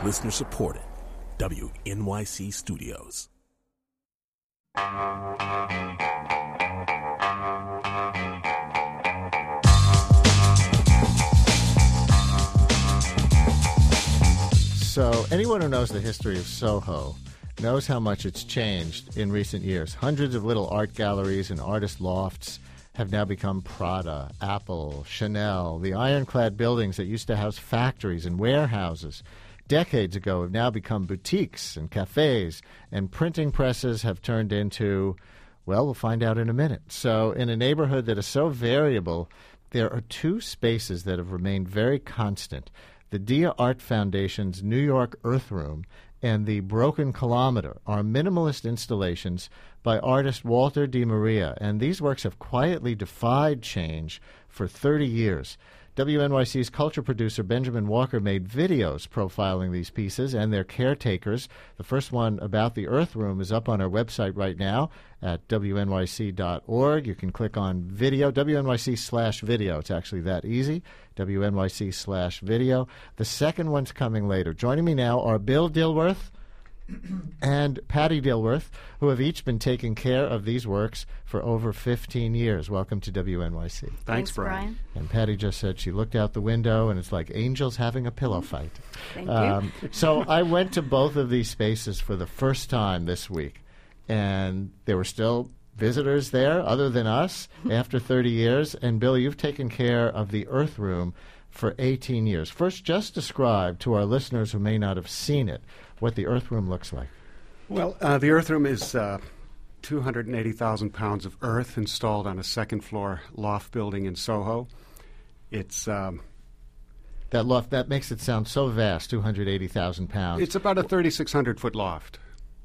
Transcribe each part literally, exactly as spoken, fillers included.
Listener supported. W N Y C Studios. So anyone who knows the history of Soho knows how much it's changed in recent years. Hundreds of little art galleries and artist lofts have now become Prada, Apple, Chanel. The ironclad buildings that used to house factories and warehouses decades ago have now become boutiques and cafes, and printing presses have turned into, well, we'll find out in a minute. So in a neighborhood that is so variable, there are two spaces that have remained very constant. The Dia Art Foundation's New York Earth Room and the Broken Kilometer are minimalist installations by artist Walter Di Maria, and these works have quietly defied change for thirty years. W N Y C's culture producer Benjamin Walker made videos profiling these pieces and their caretakers. The first one about the Earth Room is up on our website right now at W N Y C dot org. You can click on video, W N Y C slash video. It's actually that easy, W N Y C slash video. The second one's coming later. Joining me now are Bill Dilworth and Patty Dilworth, who have each been taking care of these works for over fifteen years. Welcome to W N Y C. Thanks, Thanks Brian. Brian. And Patty just said she looked out the window, and it's like angels having a pillow fight. Thank Um, you. so I went to both of these spaces for the first time this week, and there were still visitors there other than us after thirty years. And, Bill, you've taken care of the Earth Room for eighteen years. First, just describe to our listeners who may not have seen it what the Earth Room looks like. Well, uh, the Earth Room is uh, two hundred eighty thousand pounds of earth installed on a second-floor loft building in Soho. It's um, That loft, that makes it sound so vast, two hundred eighty thousand pounds. it's about a thirty-six hundred foot loft,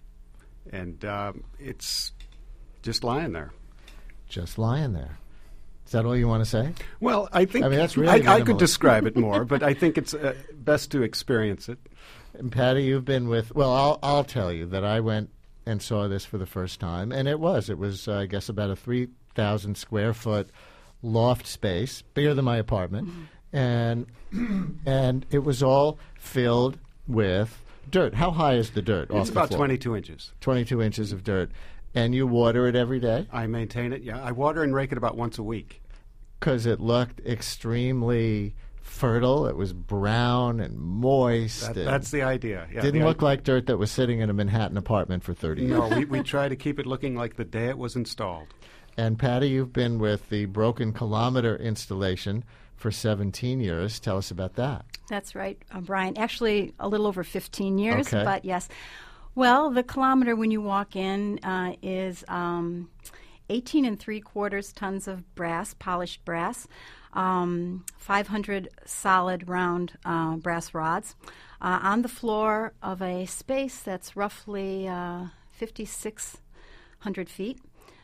and um, it's just lying there. Just lying there. Is that all you want to say? Well, I think I mean, that's really I, I could minimalist. describe it more, but I think it's uh, best to experience it. And Patty, you've been with, well, I'll, I'll tell you that I went and saw this for the first time, and it was. It was, uh, I guess, about a three thousand square foot loft space, bigger than my apartment, Mm-hmm. and and it was all filled with dirt. How high is the dirt off It's the about floor? twenty-two inches. twenty-two inches of dirt. And you water it every day? I maintain it. Yeah, I water and rake it about once a week. Because it looked extremely fertile. It was brown and moist. That, and that's the idea. Yeah, didn't the look i- like dirt that was sitting in a Manhattan apartment for thirty years. No, we, we try to keep it looking like the day it was installed. And Patty, you've been with the Broken Kilometer installation for seventeen years. Tell us about that. That's right, uh, Brian. Actually, a little over fifteen years, Okay. but yes. Well, the kilometer when you walk in uh, is um, eighteen and three quarters tons of brass, polished brass, um, five hundred solid round uh, brass rods uh, on the floor of a space that's roughly uh, fifty-six hundred feet.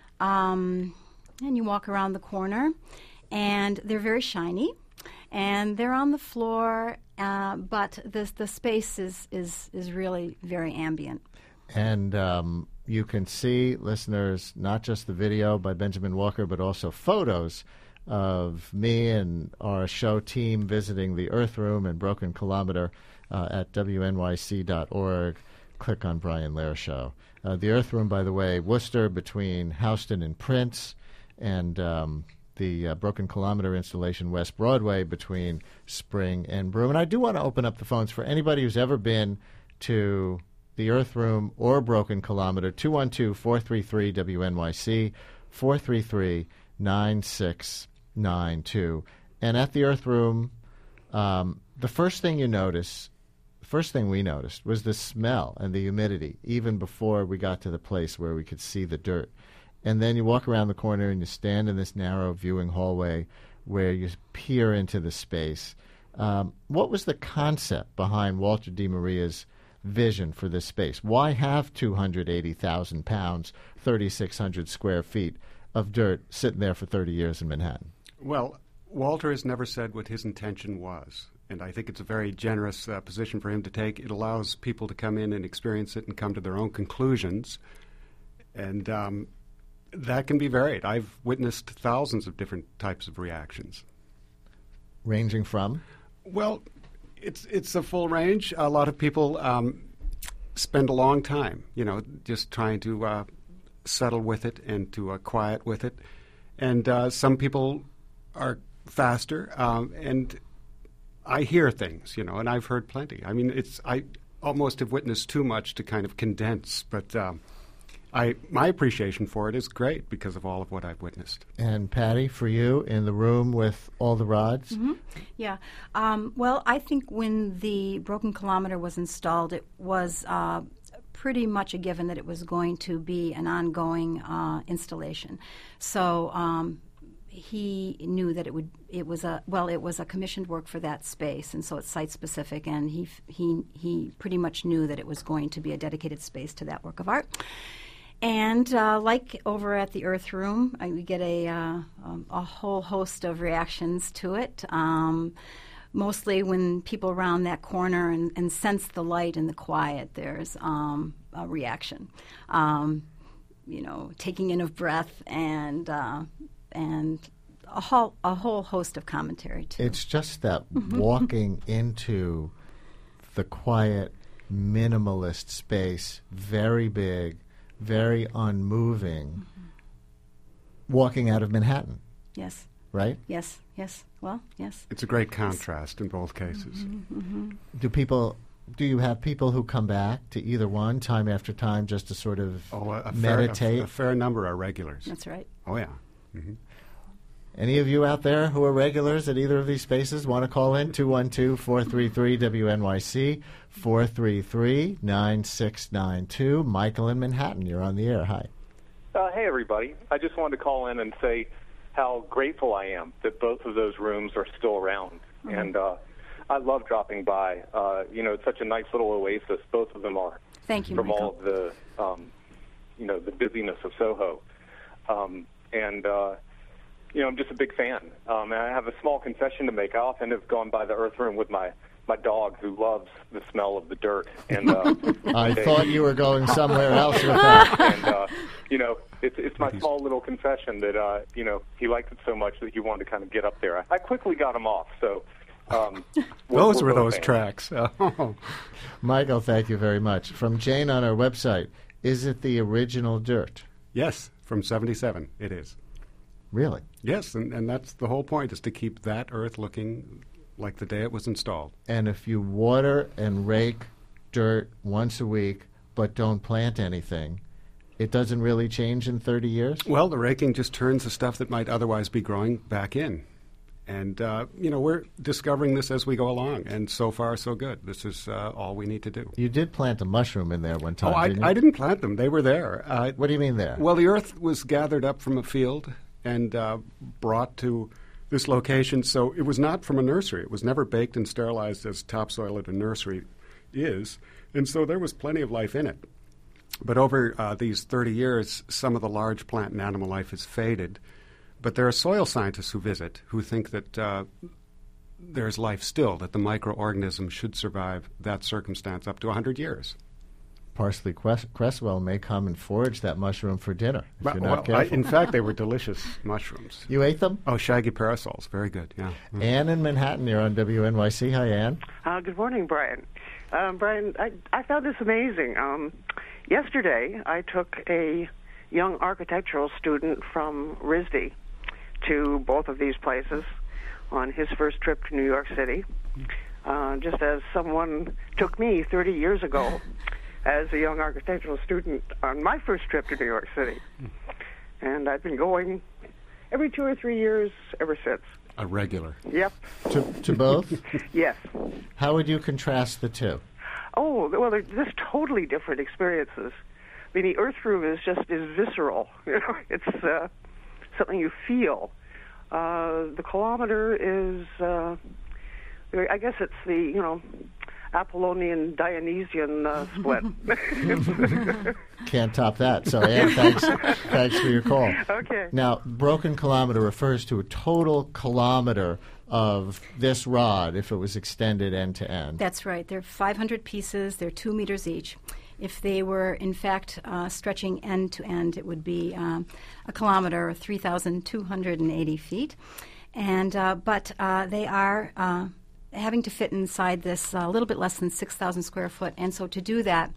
Um, and you walk around the corner, and they're very shiny, and they're on the floor, uh, but the the space is, is, is really very ambient. And um, you can see, listeners, not just the video by Benjamin Walker, but also photos of me and our show team visiting the Earth Room and Broken Kilometer uh, at W N Y C dot org. Click on Brian Lehrer Show. Uh, the Earth Room, by the way, Worcester between Houston and Prince, and um, the uh, Broken Kilometer installation, West Broadway between Spring and Broome. And I do want to open up the phones for anybody who's ever been to the Earth Room or Broken Kilometer, two one two, four three three, W N Y C, four three three, nine six nine two. And at the Earth Room, um, the first thing you notice, the first thing we noticed was the smell and the humidity, even before we got to the place where we could see the dirt. And then you walk around the corner and you stand in this narrow viewing hallway where you peer into the space. Um, what was the concept behind Walter Di Maria's vision for this space? Why have two hundred eighty thousand pounds, thirty-six hundred square feet of dirt sitting there for thirty years in Manhattan? Well, Walter has never said what his intention was, and I think it's a very generous uh, position for him to take. It allows people to come in and experience it and come to their own conclusions, and um, that can be varied. I've witnessed thousands of different types of reactions. Ranging from? Well, it's it's a full range. A lot of people um, spend a long time, you know, just trying to uh, settle with it and to uh, quiet with it. And uh, some people are faster, um, and I hear things, you know, and I've heard plenty. I mean, it's I almost have witnessed too much to kind of condense, but um, I my appreciation for it is great because of all of what I've witnessed. And Patty, for you, in the room with all the rods? Mm-hmm. Yeah. Um, well, I think when the broken kilometer was installed, it was uh, pretty much a given that it was going to be an ongoing uh, installation. So um, he knew that it would. It was a well. It was a commissioned work for that space, and so it's site specific. And he he he pretty much knew that it was going to be a dedicated space to that work of art. And uh, like over at the Earth Room, I, we get a uh, um, a whole host of reactions to it. Um, mostly when people around that corner and, and sense the light and the quiet, there's um, a reaction. Um, you know, taking in of breath and uh, and a whole a whole host of commentary too. It's just that walking into the quiet, minimalist space, very big, very unmoving, mm-hmm. walking out of Manhattan. Yes. Right? Yes, yes. Well, yes. It's a great contrast in both cases. Mm-hmm, mm-hmm. Do people... Do you have people who come back to either one time after time just to sort of oh, a, a meditate? Fair, a, a fair number are regulars. That's right. Oh, yeah. Mm-hmm. Any of you out there who are regulars at either of these spaces want to call in? two one two, four three three, W N Y C, four three three, nine six nine two. Michael in Manhattan, you're on the air. Hi. Uh, hey, everybody. I just wanted to call in and say how grateful I am that both of those rooms are still around. Mm-hmm. And uh, I love dropping by. Uh, you know, it's such a nice little oasis. Both of them are. Thank you, From Michael. all of the, um, you know, the busyness of Soho. Um, and, uh, you know, I'm just a big fan. Um, and I have a small confession to make. I often have gone by the Earth Room with my, my dog, who loves the smell of the dirt. And uh, I they, thought you were going somewhere else with that. And, uh, you know, it's, it's my small little confession that, uh, you know, he liked it so much that he wanted to kind of get up there. I, I quickly got him off, so... Um, we're, those we're were those fans. tracks. Oh. Michael, thank you very much. From Jane on our website, is it the original dirt? Yes, from seventy-seven, it is. Really? Yes, and, and that's the whole point, is to keep that earth looking like the day it was installed. And if you water and rake dirt once a week but don't plant anything, it doesn't really change in thirty years? Well, the raking just turns the stuff that might otherwise be growing back in. And, uh, you know, we're discovering this as we go along, and so far, so good. This is uh, all we need to do. You did plant a mushroom in there one time, oh, I, didn't you? I didn't plant them. They were there. Uh, What do you mean there? Well, the earth was gathered up from a field and uh, brought to this location, so it was not from a nursery. It was never baked and sterilized as topsoil at a nursery is, and so there was plenty of life in it. But over uh, these thirty years, some of the large plant and animal life has faded. But there are soil scientists who visit who think that uh, there's life still, that the microorganisms should survive that circumstance up to one hundred years. Parsley Cress- Cresswell may come and forage that mushroom for dinner if But, you're well, not careful. I, in fact, they were delicious mushrooms. You ate them? Oh, shaggy parasols. Very good, yeah. Mm. Anne in Manhattan, you're on W N Y C. Hi, Anne. Uh, good morning, Brian. Um, Brian, I, I found this amazing. Um, yesterday, I took a young architectural student from R I S D to both of these places on his first trip to New York City, uh, just as someone took me thirty years ago as a young architectural student on my first trip to New York City. And I've been going every two or three years ever since. A regular. Yep. To, to both? Yes. How would you contrast the two? Oh, well, they're just totally different experiences. I mean, the Earth Room is just is visceral. You know, it's uh, something you feel. Uh, the kilometer is, uh, I guess it's the, you know, Apollonian Dionysian uh, split. Can't top that. So, Anne, thanks, thanks for your call. Okay. Now, broken kilometer refers to a total kilometer of this rod if it was extended end to end. That's right. They're five hundred pieces. They're two meters each. If they were, in fact, uh, stretching end to end, it would be um, a kilometer, or three thousand two hundred eighty feet. And uh, but uh, they are, uh, having to fit inside this a uh, little bit less than six thousand square foot. And so to do that,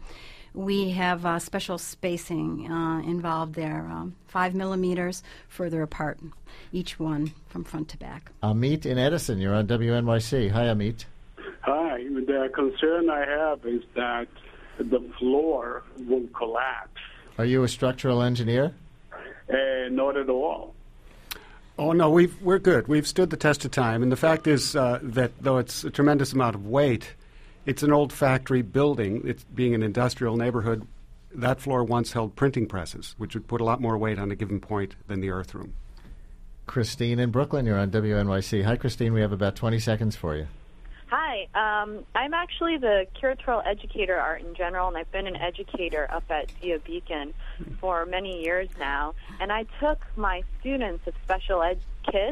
we have uh, special spacing uh, involved there, um, five millimeters further apart, each one from front to back. Amit in Edison, you're on W N Y C. Hi, Amit. Hi. The concern I have is that the floor will collapse. Are you a structural engineer? Uh, not at all. Oh, no, we've, we're good. We've stood the test of time. And the fact is uh, that though it's a tremendous amount of weight, it's an old factory building. It's being an industrial neighborhood. That floor once held printing presses, which would put a lot more weight on a given point than the earth room. Christine in Brooklyn, you're on W N Y C. Hi, Christine. We have about twenty seconds for you. Hi. Um, I'm actually the curatorial educator art in general, and I've been an educator up at D A Beacon for many years now. And I took my students of special ed kids.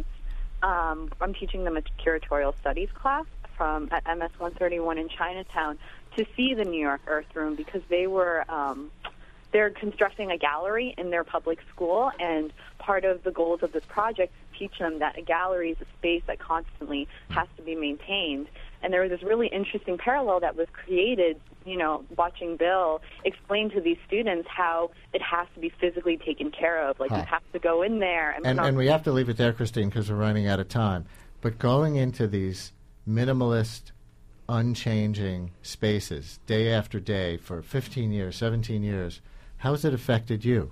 Um, I'm teaching them a curatorial studies class from at M S one thirty-one in Chinatown to see the New York Earth Room because they were um, they're constructing a gallery in their public school, and part of the goals of this project is to teach them that a gallery is a space that constantly has to be maintained. And there was this really interesting parallel that was created, you know, watching Bill explain to these students how it has to be physically taken care of. Like, Huh. you have to go in there. And, And, and we have to leave it there, Christine, because we're running out of time. But going into these minimalist, unchanging spaces day after day for fifteen years, seventeen years, how has it affected you?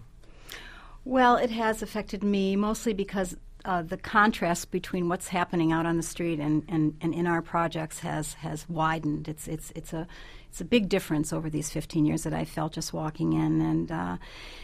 Well, it has affected me mostly because uh, the contrast between what's happening out on the street and, and, and in our projects has, has widened. It's it's it's a it's a big difference over these fifteen years that I felt just walking in, and uh,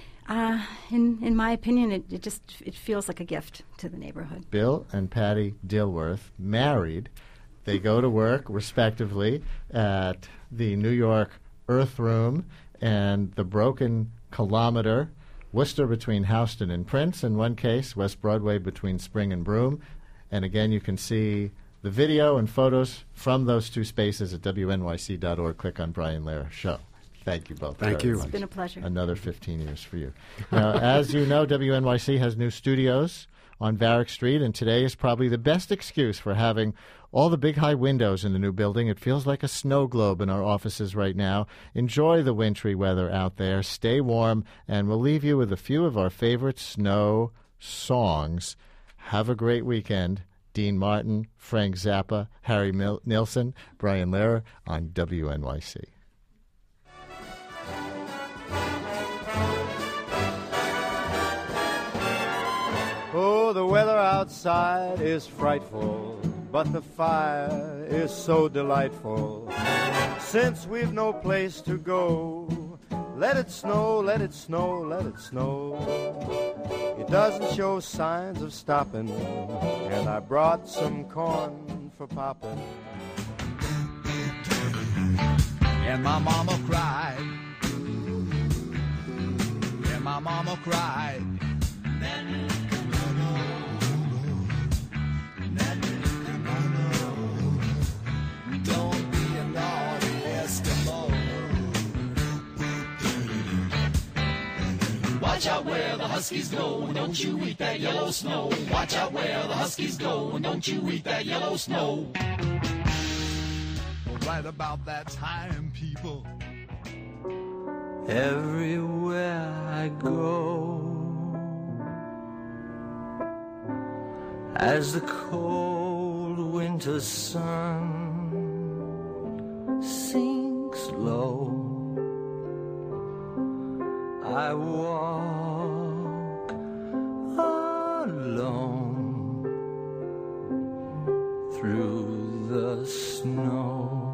uh, in in my opinion, it, it just it feels like a gift to the neighborhood. Bill and Patty Dilworth, married. They go to work, respectively, at the New York Earth Room and the Broken Kilometer, Worcester between Houston and Prince, in one case, West Broadway between Spring and Broome. And again, you can see the video and photos from those two spaces at W N Y C dot org. Click on Brian Lehrer Show. Thank you both. Thank very you. much. It's been a pleasure. Another fifteen years for you. Now, as you know, W N Y C has new studios on Varick Street, and today is probably the best excuse for having all the big high windows in the new building. It feels like a snow globe in our offices right now. Enjoy the wintry weather out there. Stay warm, and we'll leave you with a few of our favorite snow songs. Have a great weekend. Dean Martin, Frank Zappa, Harry Mil- Nilsson, Brian Lehrer on W N Y C. Oh, the weather outside is frightful, but the fire is so delightful. Since we've no place to go, let it snow, let it snow, let it snow. It doesn't show signs of stopping, and I brought some corn for popping. And my mama cried. And my mama cried. Don't be a naughty Eskimo. Watch out where the Huskies go, and don't you eat that yellow snow. Watch out where the Huskies go, and don't you eat that yellow snow. Right about that time, people. Everywhere I go, as the cold winter sun sinks low, I walk alone through the snow.